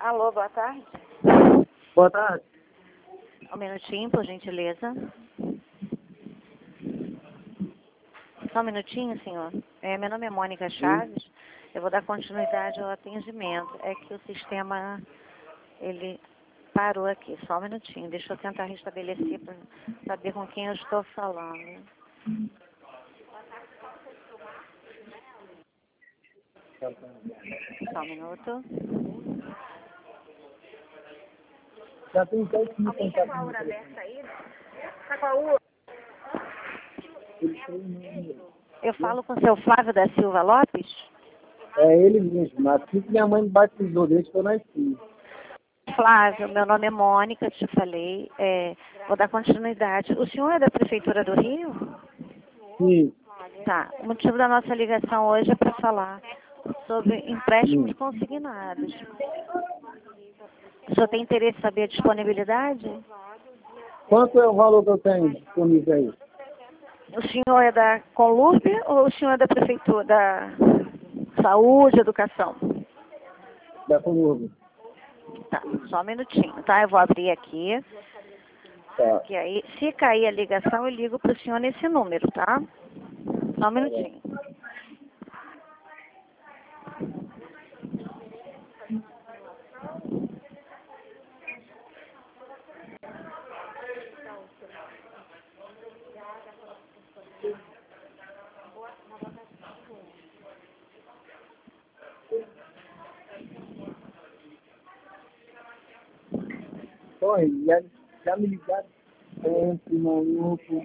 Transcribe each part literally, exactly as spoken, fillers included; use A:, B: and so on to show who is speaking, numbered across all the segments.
A: Alô, boa tarde.
B: Boa tarde.
A: Um minutinho, por gentileza. Só um minutinho, senhor. É, meu nome é Mônica Chaves. Sim. Eu vou dar continuidade ao atendimento. É que o sistema, ele parou aqui. Só um minutinho. Deixa eu tentar restabelecer para saber com quem eu estou falando. Só um minuto.
B: Já tem dez mil
A: Alguém tá com a hora aberta aí? Tá com a U? Eu falo com o seu Flávio da Silva Lopes?
B: É ele mesmo. Assim que minha mãe me batizou desde que eu nasci.
A: Flávio, meu nome é Mônica, te falei. É, vou dar continuidade. O senhor é da Prefeitura do Rio?
B: Sim.
A: Tá. O motivo da nossa ligação hoje é para falar sobre empréstimos
B: Sim.
A: consignados. O senhor tem interesse em saber a disponibilidade?
B: Quanto é o valor que eu tenho disponível aí?
A: O senhor é da Conlurb ou o senhor é da Prefeitura, da Saúde, Educação?
B: Da Conurb.
A: Tá, só um minutinho, tá? Eu vou abrir aqui.
B: Tá.
A: Que aí, se cair a ligação, eu ligo para o senhor nesse número, tá? Só um minutinho.
B: Oi, já, já me ligaram sempre, maluco.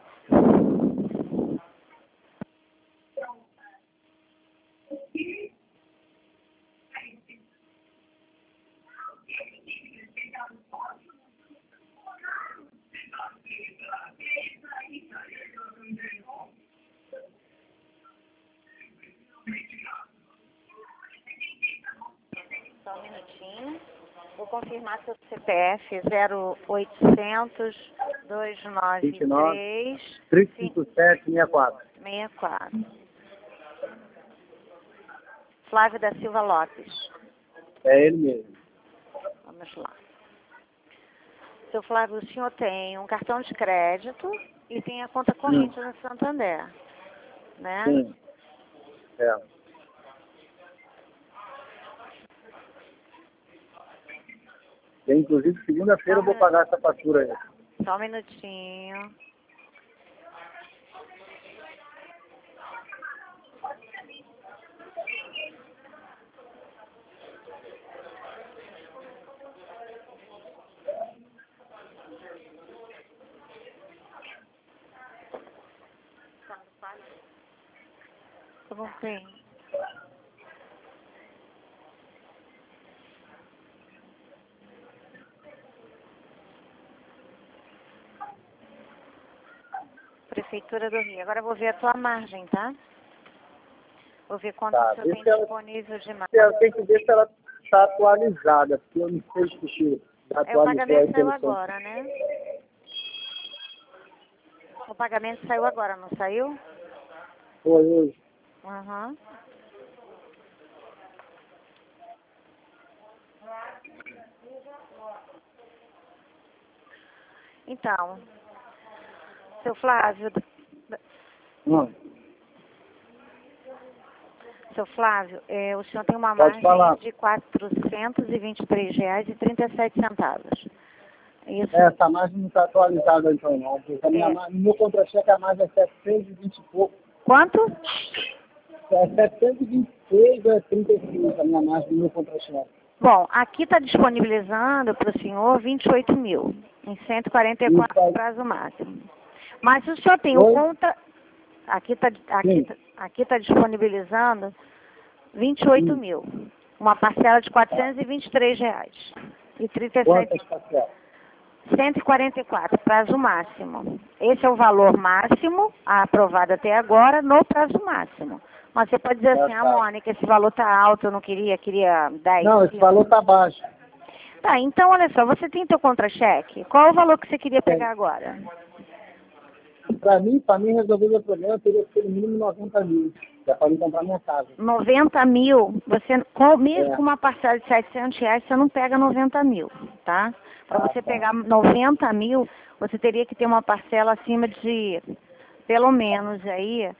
A: Só um minutinho. Vou confirmar seu C P F zero oitocentos, dois nove três,
B: três cinco sete seis quatro.
A: seis quatro. Flávio da Silva Lopes.
B: É ele mesmo.
A: Vamos lá. Seu Flávio, o senhor tem um cartão de crédito e tem a conta corrente
B: Sim.
A: no Santander, né?
B: Sim. É. E, inclusive, segunda-feira eu vou pagar essa fatura aí.
A: Só um minutinho. Tudo bem. Prefeitura do Rio. Agora eu vou ver a tua margem, tá? Vou ver quanto
B: Tá,
A: o senhor tem
B: ela,
A: disponível de margem.
B: eu tenho que ver se ela está atualizada, porque eu não sei se já
A: É, o
B: atualizou
A: pagamento
B: aí
A: saiu
B: pelo
A: agora, né? O pagamento saiu agora, não saiu?
B: Foi hoje.
A: Aham. Então, seu Flávio,
B: Não,
A: seu Flávio, é, o senhor tem uma
B: pode
A: margem
B: falar.
A: de quatrocentos e vinte e três reais e trinta e sete centavos. Isso.
B: É, essa margem não está atualizada então não, porque a minha,
A: É.
B: ma- no meu contra-cheque a margem é setecentos e vinte e pouco.
A: Quanto?
B: É setecentos e vinte e seis ou é trinta e seis a minha margem no meu contra-cheque.
A: Bom, aqui está disponibilizando para o senhor vinte e oito mil, em cento e quarenta e quatro
B: Isso aí.
A: prazo máximo. Mas o senhor tem o
B: Oi?
A: conta, aqui está aqui,
B: Sim.
A: tá- aqui tá disponibilizando vinte e oito
B: Sim.
A: mil, uma parcela de quatrocentos e vinte e três reais e trinta e sete,
B: Quantas parcelas?
A: cento e quarenta e quatro, prazo máximo. Esse é o valor máximo aprovado até agora no prazo máximo. Mas você pode dizer
B: Tá,
A: assim, ah,
B: tá.
A: Mônica, esse valor está alto, eu não queria, queria dez.
B: Não, esse valor está baixo.
A: Tá, então olha só, você tem teu contra-cheque? Qual é o valor que você queria
B: Tem.
A: pegar agora?
B: Para mim, para mim resolver meu problema, teria que ser no mínimo noventa mil. Já pode comprar minha casa.
A: noventa mil, você, com, mesmo
B: É.
A: com uma parcela de setecentos reais, você não pega noventa mil, tá? Para
B: Ah,
A: você
B: tá.
A: pegar noventa mil, você teria que ter uma parcela acima de, pelo menos aí,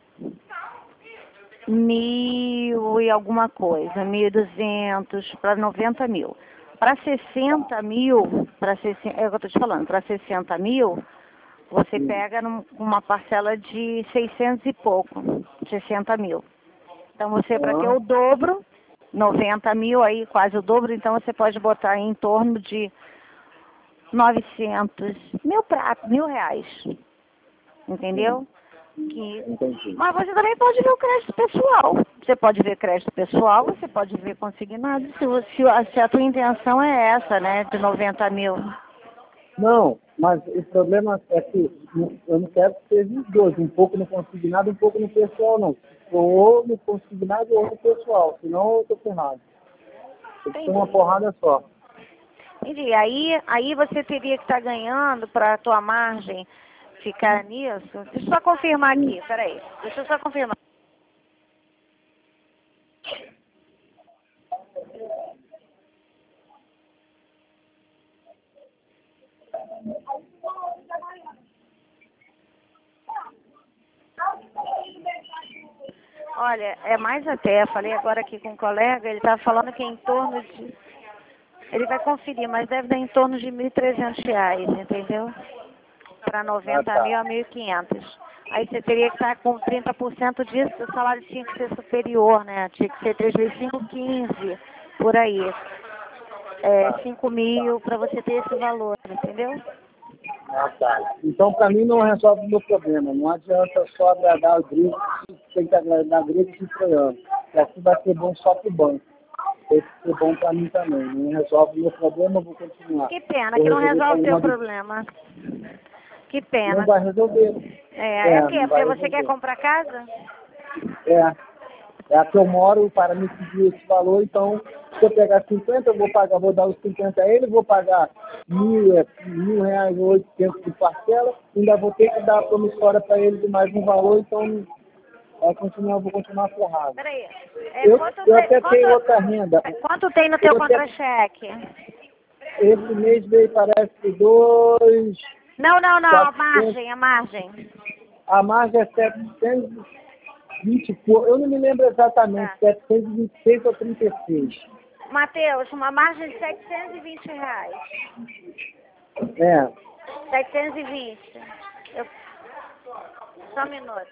A: mil e alguma coisa, mil e duzentos para noventa mil. Para sessenta mil, para sessenta, é o que eu estou te falando, para sessenta mil, você
B: Sim.
A: pega num- uma parcela de seiscentos e pouco, sessenta mil. Então você, para ter
B: Ah,
A: o dobro, noventa mil aí, quase o dobro, então você pode botar em torno de novecentos, mil pratos, mil reais. Entendeu? Que...
B: entendi.
A: Mas você também pode ver o crédito pessoal. Você pode ver crédito pessoal, você pode ver consignado, se, você- se a se a tua intenção é essa, né, de noventa mil.
B: Não, mas o problema é que eu não quero que seja os dois, um pouco no consignado, um pouco no pessoal, não. Ou no consignado ou no pessoal, senão eu tô ferrado. Tem que ser uma porrada só.
A: Entendi. Aí, aí você teria que estar ganhando para a tua margem ficar nisso. Deixa eu só confirmar aqui, peraí. Deixa eu só confirmar. Olha, é mais até, falei agora aqui com um colega, ele estava falando que é em torno de... Ele vai conferir, mas deve dar em torno de mil e trezentos reais, entendeu? Para
B: Ah,
A: noventa
B: tá.
A: mil a mil e quinhentos. Aí você teria que estar com trinta por cento disso, o salário tinha que ser superior, né? Tinha que ser três vezes cinco, quinze, por aí. É, cinco mil para você ter esse valor, entendeu?
B: Ah, tá. Então, para mim, não resolve o meu problema. Não adianta só agradar o grego, tem que agradar o grego e troiano. E assim vai ser bom só para o banco. Tem que ser bom para mim também. Não resolve o meu problema, eu vou continuar.
A: Que pena
B: Vou
A: que não
B: resolver
A: resolve o teu
B: problema do...
A: problema. Que
B: Não
A: pena.
B: vai resolver.
A: É, é o
B: É,
A: quê?
B: não
A: Porque
B: vai
A: você quer
B: resolver.
A: comprar casa?
B: É. É a que eu moro para me pedir esse valor, então se eu pegar cinquenta, eu vou pagar, vou dar os cinquenta a ele, vou pagar mil, é, mil reais ou oitocentos de parcela, ainda vou ter que dar a promissória para ele de mais um valor, então vai continuar, vou continuar ferrado.
A: Peraí. É,
B: Eu,
A: quanto,
B: eu
A: tem,
B: até tenho
A: quanto,
B: outra renda.
A: quanto tem no teu
B: Eu até,
A: contra-cheque?
B: esse mês veio parece que dois,
A: Não, não, não. A
B: quatrocentos,
A: margem, a margem.
B: a margem é setecentos e vinte, eu não me lembro exatamente,
A: Tá.
B: setecentos e vinte e seis ou trinta e seis.
A: Matheus, uma margem de setecentos e vinte reais.
B: É.
A: setecentos e vinte. Eu... Só um minuto.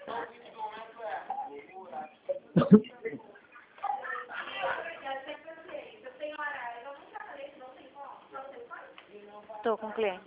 A: Estou com o cliente.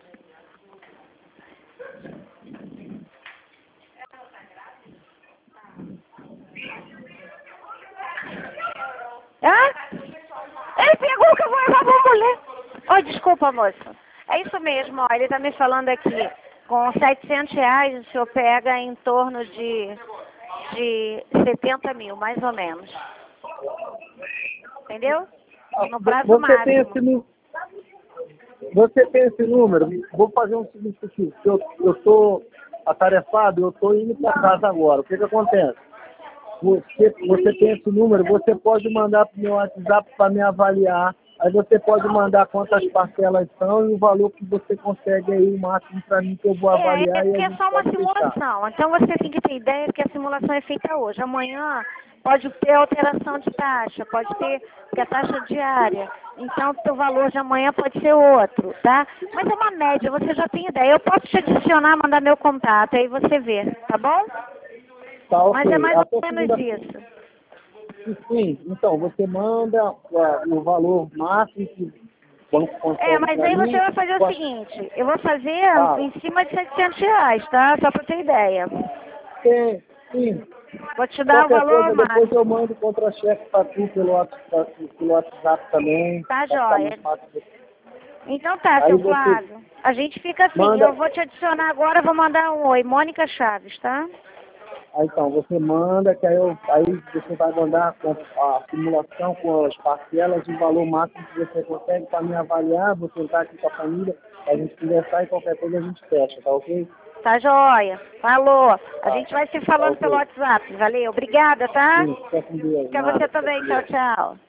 A: Ah? Ele pegou que eu vou levar pra mulher. Oi, desculpa, moça. É isso mesmo, ó. Ele está me falando aqui. Com setecentos reais, o senhor pega em torno de, de setenta mil, mais ou menos. Entendeu? No prazo
B: Você tem
A: máximo.
B: esse número? Você tem esse número? Vou fazer um seguinte aqui. Eu eu estou atarefado, eu estou indo para casa agora. O que que acontece? Você, você tem esse número, você pode mandar para o meu WhatsApp para me avaliar. Aí você pode mandar quantas parcelas são e o valor que você consegue aí, o máximo para mim que eu vou
A: É, é
B: avaliar e a
A: porque é
B: gente
A: só uma
B: pode fechar.
A: simulação. Então você tem que ter ideia que a simulação é feita hoje. Amanhã pode ter alteração de taxa, pode ter que a taxa diária. Então o valor de amanhã pode ser outro, tá? Mas é uma média, você já tem ideia. Eu posso te adicionar, mandar meu contato, aí você vê, tá bom?
B: Tá, ok.
A: Mas é mais ou
B: Até
A: menos
B: segunda.
A: isso.
B: Sim, então você manda ó, o valor máximo que o banco
A: É,
B: consegue
A: mas
B: para
A: aí você
B: mim.
A: vai fazer o seguinte, eu vou fazer
B: Fala.
A: em cima de setecentos reais, tá? Só para ter ideia.
B: Sim, sim.
A: Vou te dar o
B: Qualquer
A: valor
B: coisa, depois
A: máximo.
B: eu mando contra-cheque para tu pelo WhatsApp, pelo WhatsApp também.
A: Tá,
B: Vai ficar
A: joia.
B: mais fácil.
A: Então tá,
B: Aí
A: seu
B: você
A: Flávio. A gente fica assim, eu
B: manda.
A: vou te adicionar agora, vou mandar um oi. Mônica Chaves, tá?
B: Aí então, você manda, que aí, eu, aí você vai mandar com a simulação com as parcelas e o valor máximo que você consegue para me avaliar, vou sentar aqui com a família, a gente conversar e qualquer coisa a gente fecha, tá ok?
A: Tá joia. Falou. A
B: Tá.
A: gente vai se falando
B: Ok.
A: pelo WhatsApp. Valeu. Obrigada, tá?
B: Sim, fica com Deus.
A: Pra
B: Nada,
A: você
B: fica
A: também.
B: com
A: Tchau,
B: Deus.
A: tchau.